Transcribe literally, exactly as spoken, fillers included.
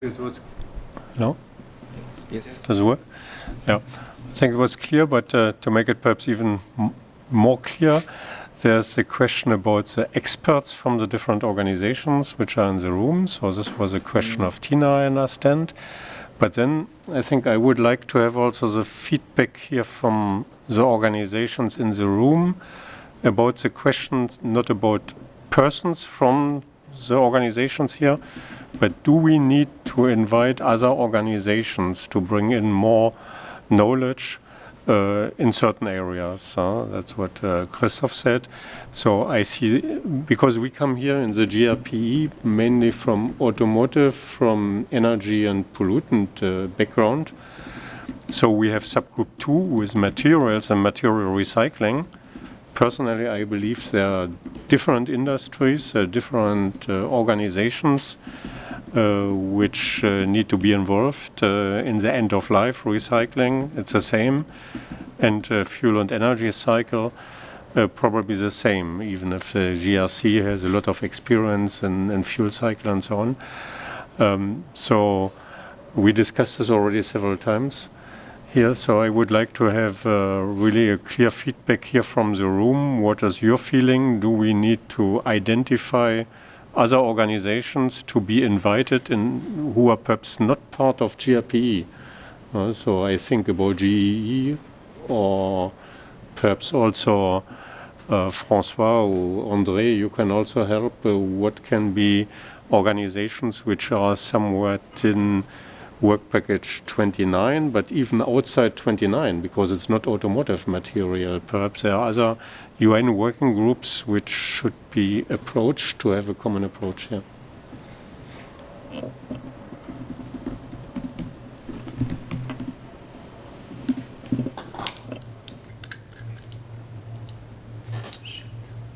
It was no. Yes. Does it work? Yeah. I think it was clear, but uh, to make it perhaps even m- more clear, there's a question about the experts from the different organizations which are in the room. So this was a question Mm. of Tina, I understand. But then I think I would like to have also the feedback here from the organizations in the room about the questions, not about persons from the organizations here, but do we need to invite other organizations to bring in more knowledge uh, in certain areas? Huh? That's what uh, Christoph said. So I see, because we come here in the G R P E mainly from automotive, from energy and pollutant uh, background. So we have subgroup two with materials and material recycling. Personally, I believe there are different industries, uh, different uh, organizations uh, which uh, need to be involved uh, in the end of life recycling. It's the same. And uh, fuel and energy cycle, uh, probably the same, even if the G R C has a lot of experience in, in fuel cycle and so on. Um, so we discussed this already several times here, so I would like to have uh, really a clear feedback here from the room. What is your feeling? Do we need to identify other organizations to be invited in who are perhaps not part of G R P E? Uh, so I think about G E E or perhaps also uh, François or André, you can also help. Uh, what can be organizations which are somewhat in work package twenty-nine, but even outside twenty-nine, because it's not automotive material. Perhaps there are other U N working groups which should be approached to have a common approach here.